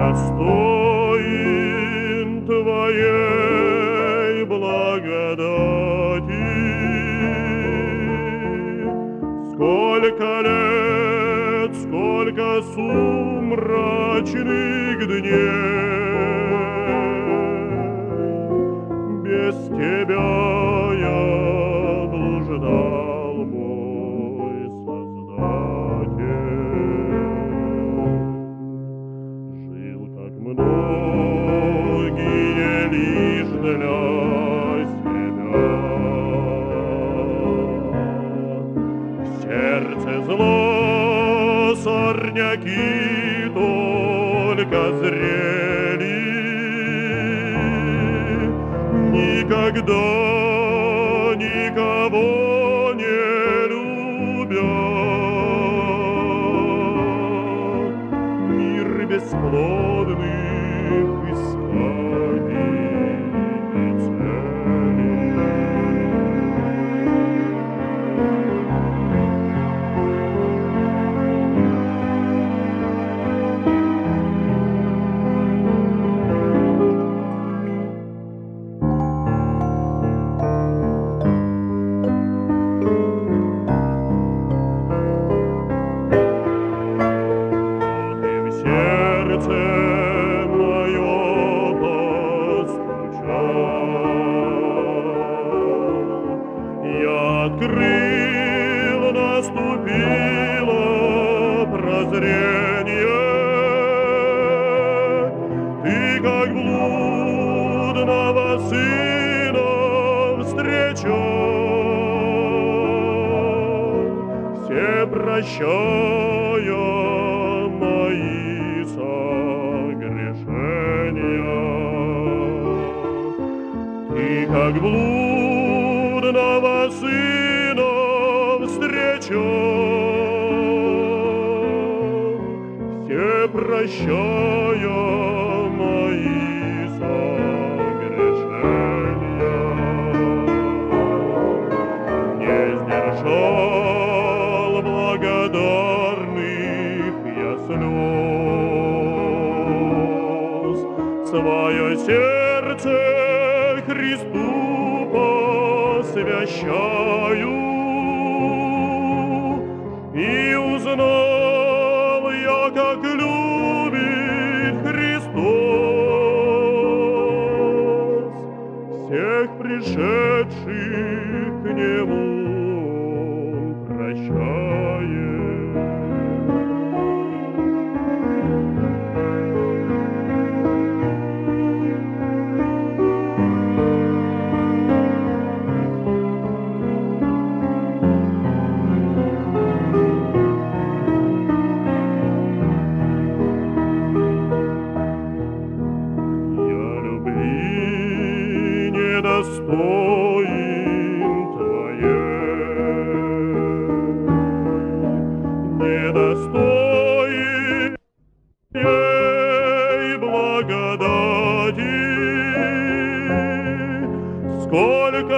недостоин Твоей благодати. Сколько лет, сколько сумрачных дней без Тебя я блуждал, мой Создатель. Жил, как многие, лишь для себя. В сердце зло сорняки только зрели, никогда никого не любя. Мир бесплодных исканий и целей. Сердце мое постучал, я открыл, наступило прозрение. Ты, как блудного сына, встречал, все прощая мои согрешения. Ты, как блудного сына, встречал, все прощая мои согрешения. Не сдержал благодарных я слез, свое сердце Христу посвящаю, и узнал я, как любит Христос всех пришедших к Нему прощает. Недостоин Твоей, недостоин Твоей благодати. Сколько